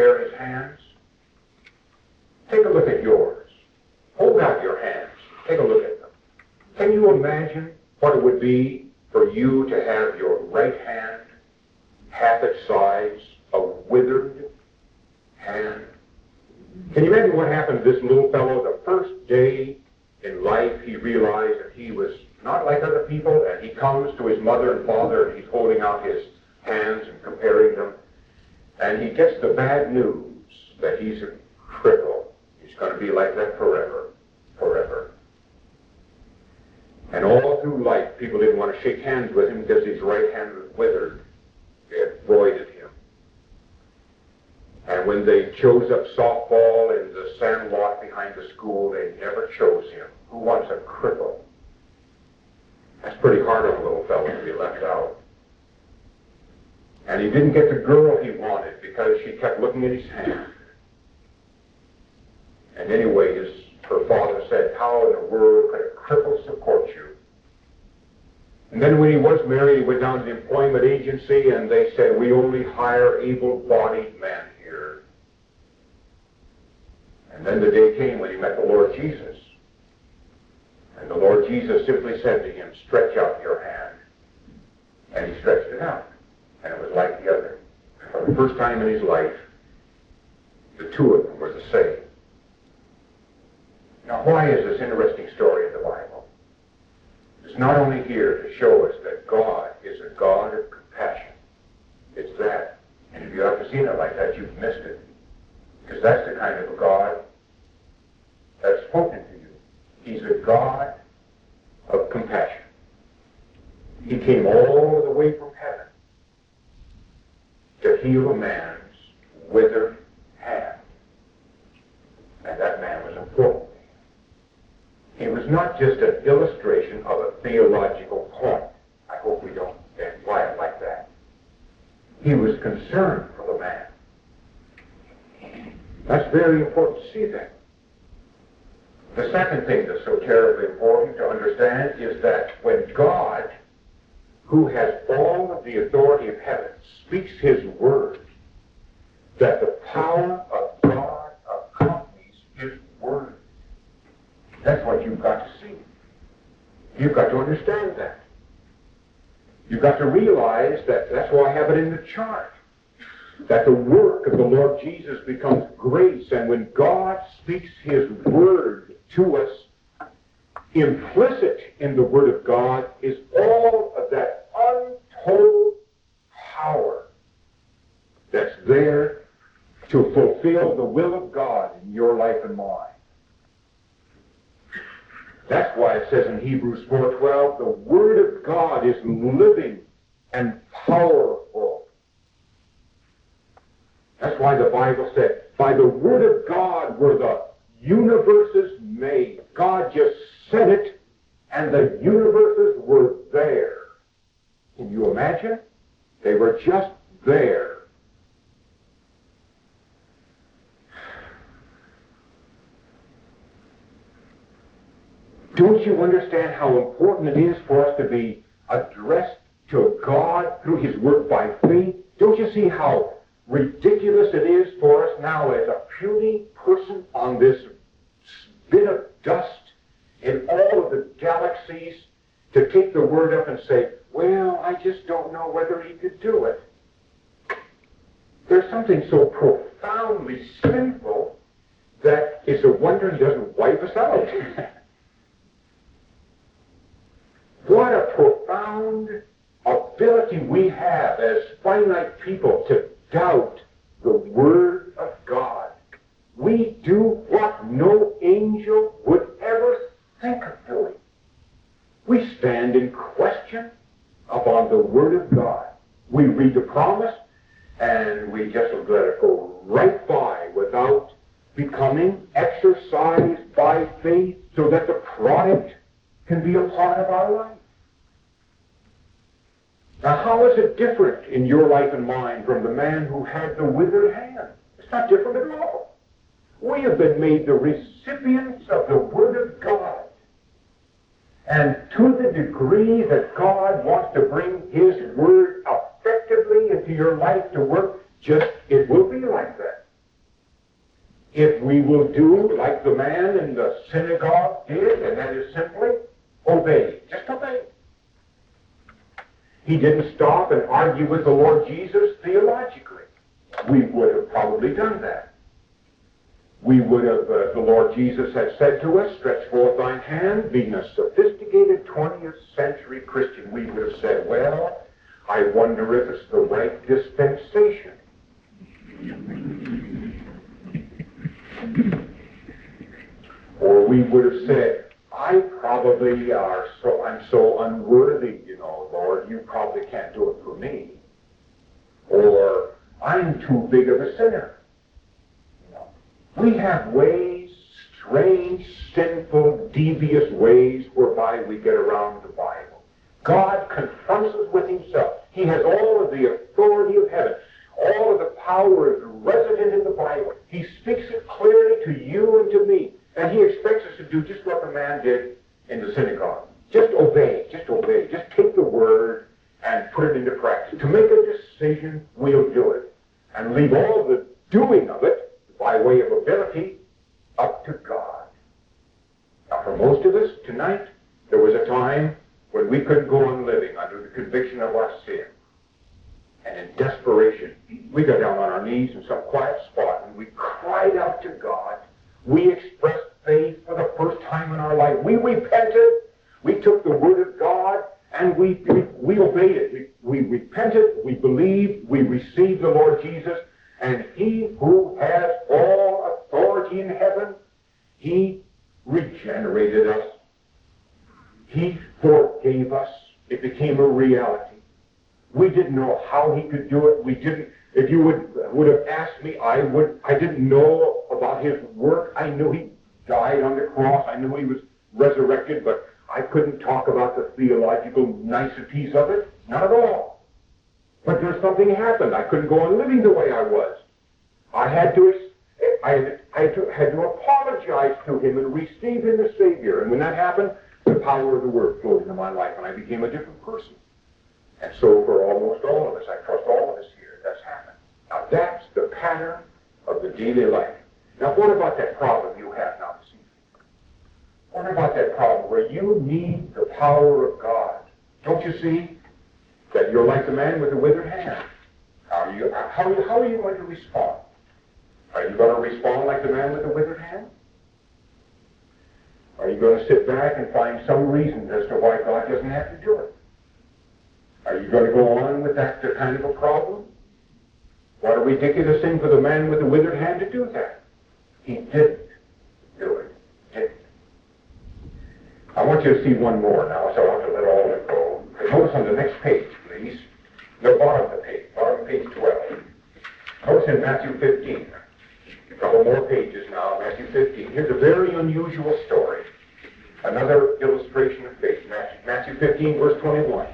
B: compare his hands? Take a look at yours. Hold out your hands. Take a look at them. Can you imagine what it would be for you to have your right hand half its size, a withered hand? Can you imagine what happened to this little fellow the first day in life he realized that he was not like other people, and he comes to his mother and father and he's holding out his hands and comparing them, and he gets the bad news that he's a cripple. He's going to be like that forever, forever. And all through life, people didn't want to shake hands with him because his right hand was withered. It voided him. And when they chose up softball in the sandlot behind the school, they never chose him. Who wants a cripple? That's pretty hard on a little fellow to be left out. And he didn't get the girl he wanted because she kept looking at his hand. And anyway, her father said, how in the world could a cripple support you? And then when he was married, he went down to the employment agency and they said, we only hire able-bodied men here. And then the day came when he met the Lord Jesus. And the Lord Jesus simply said to him, stretch out your hand. And he stretched it out. And it was like the other. For the first time in his life, the two of them were the same. Now, why is this interesting story in the Bible? It's not only here to show us that God is a God of compassion. It's that. And if you haven't seen it like that, you've missed it. Because that's the kind of a God that's spoken to you. He's a God of compassion. He came all the way from heaven to heal a man's withered hand. And that man was important. He was not just an illustration of a theological point. I hope we don't imply it like that. He was concerned for the man. That's very important to see that. The second thing that's so terribly important to understand is that when God, who has all of the authority of heaven, speaks his word, that the power of God accompanies his word. That's what you've got to see. You've got to understand that. You've got to realize that that's why I have it in the chart. That the work of the Lord Jesus becomes grace, and when God speaks his word to us, implicit in the word of God is all of that untold power that's there to fulfill the will of God in your life and mine. That's why it says in Hebrews 4:12, the word of God is living and powerful. That's why the Bible said, by the word of God were the universes made. God just said it, and the universes were there. Can you imagine? They were just there. Don't you understand how important it is for us to be addressed to God through his word by faith? Don't you see how ridiculous it is for us now as a puny person on this bit of dust in all of the galaxies to take the word up and say, well, I just don't know whether he could do it. There's something so profoundly sinful that it's a wonder he doesn't wipe us out. What a profound ability we have as finite people to doubt the Word of God. We do what no angel would ever think of doing. We stand in question upon the Word of God. We read the promise and we just let it go right by without becoming exercised by faith so that the product can be a part of our life. Now, how is it different in your life and mine from the man who had the withered hand? It's not different at all. We have been made the recipients of the Word of God. And to the degree that God wants to bring his Word effectively into your life to work, it will be like that. if we will do like the man in the synagogue did, and that is simply obey. Just obey. He didn't stop and argue with the Lord Jesus theologically. We would have probably done that. We would have, the Lord Jesus had said to us, stretch forth thine hand. Being a sophisticated 20th century Christian, we would have said, well, I wonder if it's the right dispensation. Or we would have said, I'm so unworthy, Lord, you probably can't do it for me. Or, I'm too big of a sinner. We have ways, strange, sinful, devious ways whereby we get around the Bible. God confronts us with himself. He has all of the authority of heaven. All of the power is resident in the Bible. He speaks it clearly to you and to me. And he expects us to do just what the man did in the synagogue. Just obey. Just obey. Just take the word and put it into practice. To make a decision, we'll do it. And leave all the doing of it by way of ability up to God. Now, for most of us tonight, there was a time when we couldn't go on living under the conviction of our sin. And in desperation, we got down on our knees in some quiet spot and we cried out to God. We expressed faith for the first time in our life. We repented. We took the word of God and we obeyed it. We repented. We believed. We received the Lord Jesus. And he who has all authority in heaven, he regenerated us. He forgave us. It became a reality. We didn't know how he could do it. We didn't. If you would have asked me, I didn't know about his work. I knew he died on the cross. I knew he was resurrected, but I couldn't talk about the theological niceties of it. Not at all. But there's something happened. I couldn't go on living the way I was. I had to apologize to him and receive him as Savior. And when that happened, the power of the Word flowed into my life, and I became a different person. And so for almost all of us, I trust all of us here, that's happened. Now that's the pattern of the daily life. Now what about that problem you have now this evening? What about that problem where you need the power of God? Don't you see that you're like the man with the withered hand? How are you going to respond? Are you going to respond like the man with the withered hand? Are you going to sit back and find some reason as to why God doesn't have to do it? Are you going to go on with that kind of a problem? What a ridiculous thing for the man with the withered hand to do that. He didn't do it. Didn't. I want you to see one more now, so I'll have to let all of it go. Notice on the next page, please. The bottom of the page, bottom of page 12. Notice in Matthew 15. A couple more pages now, Matthew 15. Here's a very unusual story. Another illustration of faith. Matthew 15, verse 21.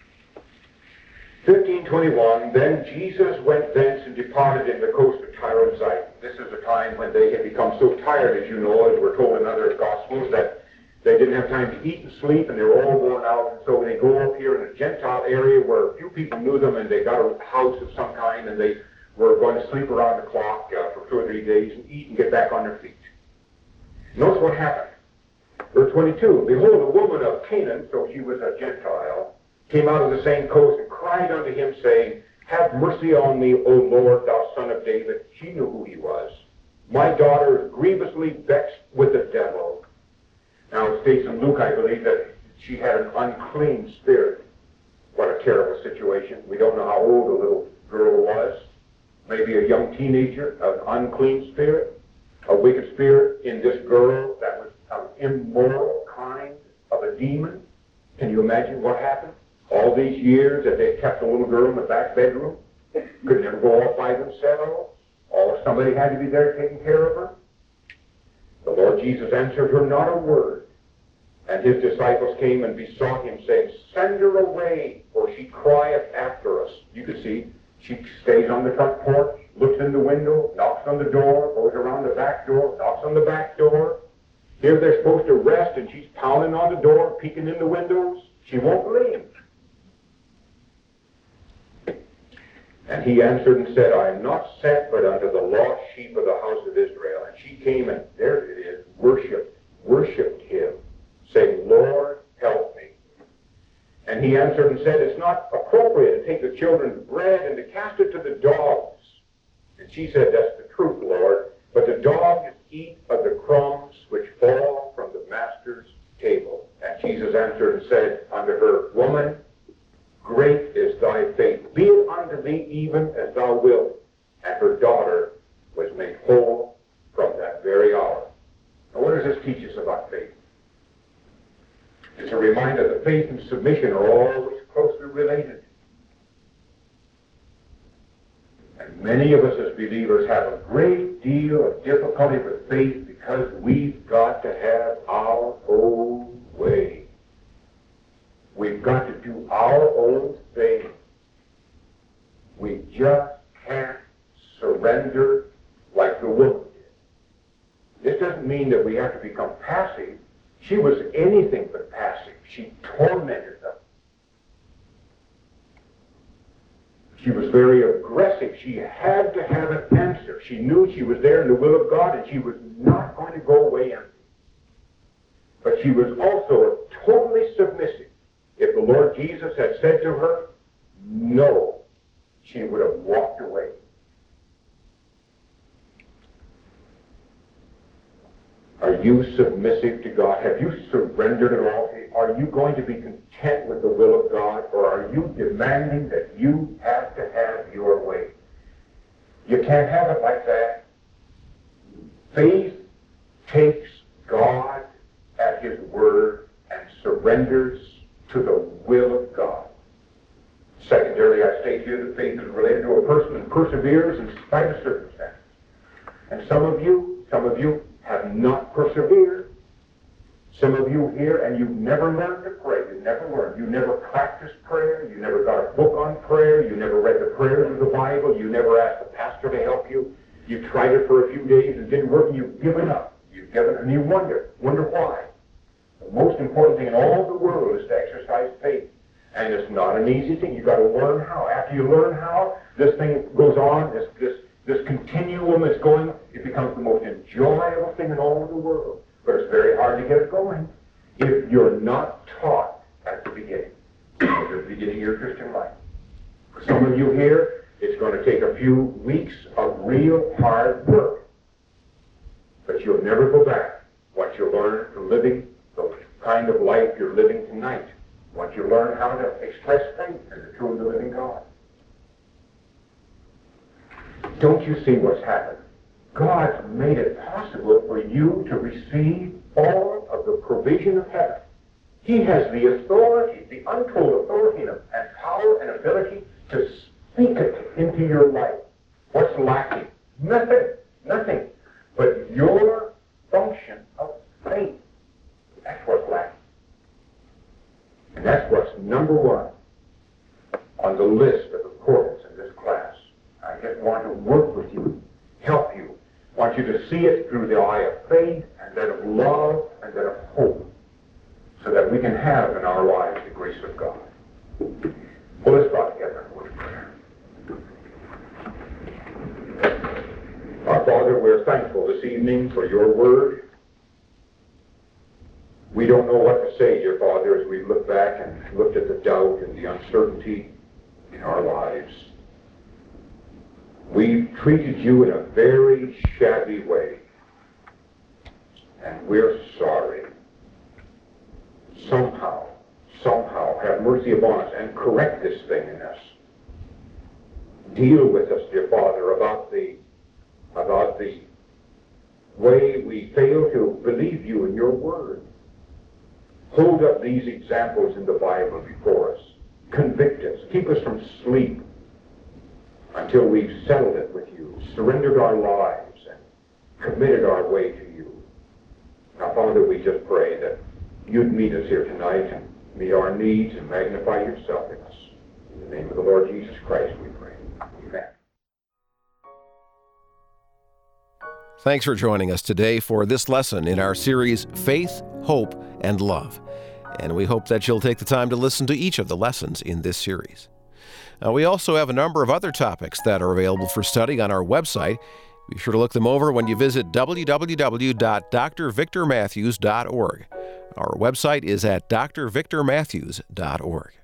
B: 15:21, then Jesus went thence and departed in the coast of Tyre and Sidon. This is a time when they had become so tired, as you know, as we're told in other Gospels, that they didn't have time to eat and sleep, and they were all worn out. And so they go up here in a Gentile area where few people knew them, and they got a house of some kind, and they were going to sleep around the clock for 2 or 3 days and eat and get back on their feet. Notice what happened. Verse 22, behold, a woman of Canaan, so she was a Gentile, came out of the same coast and cried unto him, saying, have mercy on me, O Lord, thou son of David. She knew who he was. My daughter is grievously vexed with the devil. Now it states in Luke, I believe, that she had an unclean spirit. What a terrible situation. We don't know how old the little girl was. Maybe a young teenager, an unclean spirit, a wicked spirit in this girl that was an immoral kind of a demon. Can you imagine what happened? All these years that they kept the little girl in the back bedroom, could never go off by themselves. Somebody had to be there taking care of her. The Lord Jesus answered her not a word. And his disciples came and besought him, saying, send her away, for she crieth after us. You can see, she stays on the front porch, looks in the window, knocks on the door, goes around the back door, knocks on the back door. Here they're supposed to rest, and she's pounding on the door, peeking in the windows. She won't leave. And he answered and said, I am not sent but unto the lost sheep of the house of Israel. And answered and said, "It's not appropriate to take the children's bread and to cast it to the dogs." And she said, "That's the truth, Lord, but the dogs eat of the crumbs which fall from the master's table." And Jesus answered and said unto her, "Woman, great is thy faith. Be it unto thee even as thou wilt." And her daughter was made whole from that very hour. Now, what does this teach us about faith? It's a reminder that faith and submission are always closely related. And many of us as believers have a great deal of difficulty with faith because we've got to have our own way. We've got to do our own thing. We just can't surrender like the woman did. This doesn't mean that we have to become passive. She was anything but passive. She tormented them. She was very aggressive. She had to have an answer. She knew she was there in the will of God, and she was not going to go away empty. But she was also totally submissive. If the Lord Jesus had said to her, no, she would have walked away. Are you submissive to God? Have you surrendered it all? Are you going to be content with the will of God, or are you demanding that you have to have your way? You can't have it like that. Faith takes God at His word and surrenders to the will of God. Secondarily, I state here that faith is related to a person who perseveres in spite of circumstances. And some of you have not persevered. Some of you here, and you've never learned to pray. You never learned. You never practiced prayer. You never got a book on prayer. You never read the prayers of the Bible. You never asked the pastor to help you. You tried it for a few days and it didn't work, and you've given up. You've given, and you wonder why. The most important thing in all the world is to exercise faith. And it's not an easy thing. You've got to learn how. After you learn how, this thing goes on, this continuum is going, it becomes the most enjoyable thing in all of the world. But it's very hard to get it going if you're not taught at the beginning of your Christian life. For some of you here, it's going to take a few weeks of real hard work. But you'll never go back once you learn from living the kind of life you're living tonight. Once you learn how to express faith in the true and the living God. Don't you see what's happened? God's made it possible for you to receive all of the provision of heaven. He has the authority, the untold authority and power and ability to speak it into your life. What's lacking? Nothing. But your function of faith. That's what's lacking. And that's what's number one on the list of importance in this class. I just want to work with you, help you. I want you to see it through the eye of faith, and then of love, and then of hope, so that we can have in our lives the grace of God. Well, let's bow together in a word of prayer. Our Father, we're thankful this evening for your word. We don't know what to say, dear Father, as we look back and looked at the doubt and the uncertainty in our lives. We've treated you in a very shabby way, and we're sorry. Somehow, have mercy upon us and correct this thing in us. Deal with us, dear Father, about the way we fail to believe you in your word. Hold up these examples in the Bible before us. Convict us. Keep us from sleep until we've settled it with you, surrendered our lives, and committed our way to you. Now, Father, we just pray that you'd meet us here tonight and meet our needs and magnify yourself in us. In the name of the Lord Jesus Christ, we pray. Amen.
A: Thanks for joining us today for this lesson in our series, Faith, Hope, and Love. And we hope that you'll take the time to listen to each of the lessons in this series. We also have a number of other topics that are available for study on our website. Be sure to look them over when you visit www.drvictormatthews.org. Our website is at drvictormatthews.org.